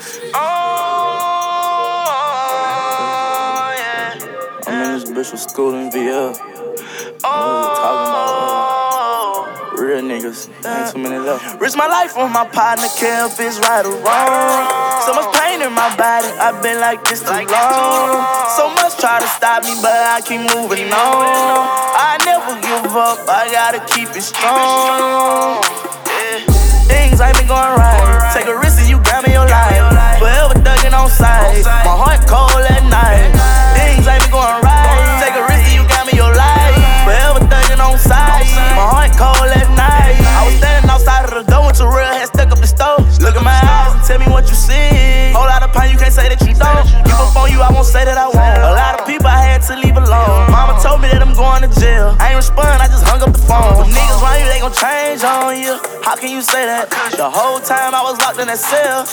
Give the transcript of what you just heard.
Yeah. I'm in this bitch with school in VL. Talking about real niggas. Ain't too many left. Risk my life on my partner, care if it's right or wrong. So much pain in my body, I've been like this too long. So much try to stop me, but I keep moving on. I never give up, I gotta keep it strong. Things ain't been going right. Take a risk and you got me your life. Forever thugging on sight. My heart cold at night. Things ain't been going right. Take a risk and you got me your life. Forever thugging on sight. My heart cold at night. I was standing outside of the door with your real head stuck up the stove. Look in my eyes and tell me what you see. Whole lot of pain, you can't say that you don't. Give up on you, I won't say that I won't. A lot of people I had to leave alone. Mama told me that I'm going to jail. I ain't respond, I just hung up the phone. Them niggas around you, they gon' change on you. How can you say that? The whole time I was locked in that cell.